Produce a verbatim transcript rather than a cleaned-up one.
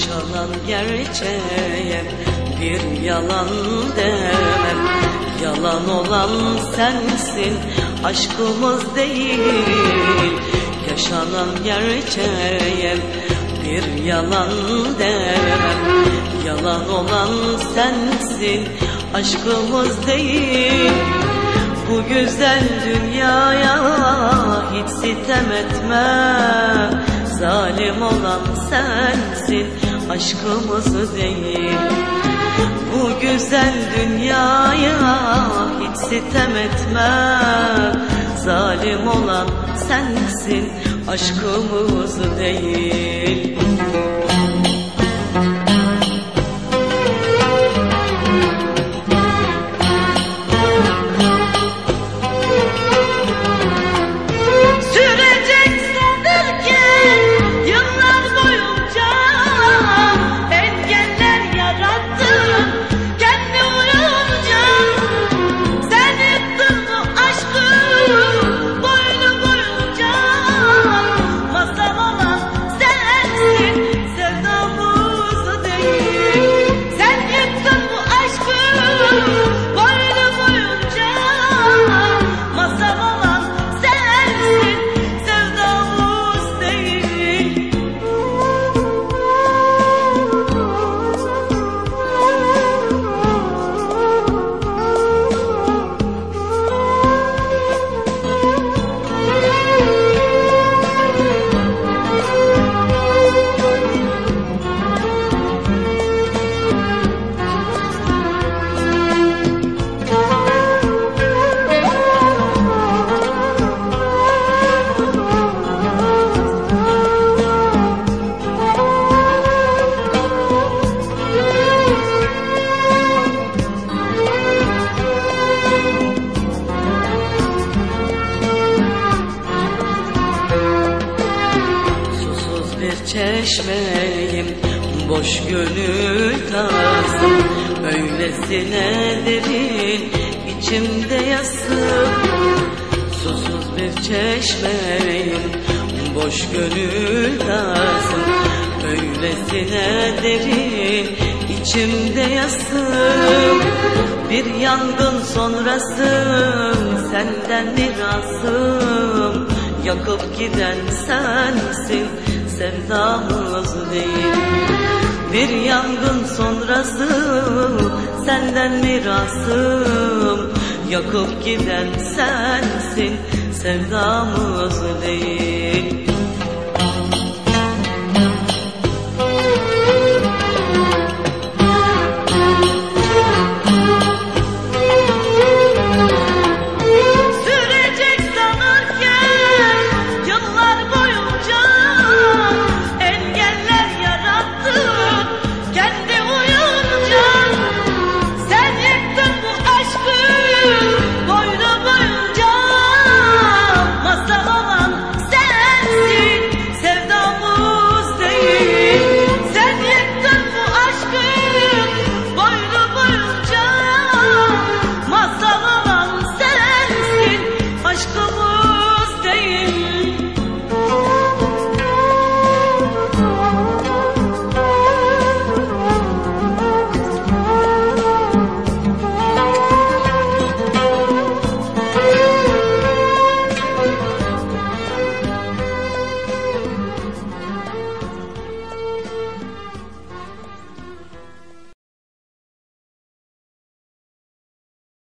Yaşanan gerçeğe bir yalan demem. Yalan olan sensin, aşkımız değil. Yaşanan gerçeğe bir yalan demem. Yalan olan sensin, aşkımız değil. Bu güzel dünyaya hiç sitem etme. Zalim olan sensin, aşkımız değil. Bu güzel dünyaya hiç sitem etme. Zalim olan sensin, aşkımız değil. Çeşmeyim, boş gönül tarzım, öylesine derin içimde yasım. Susuz bir çeşmeyim, boş gönül tarzım, öylesine derin içimde yasım. Bir yangın sonrasım, senden mirasım, yakıp giden sensin, sevdamız değil. Bir yangın sonrası senden mirasım, yakıp giden sensin, sevdamız değil.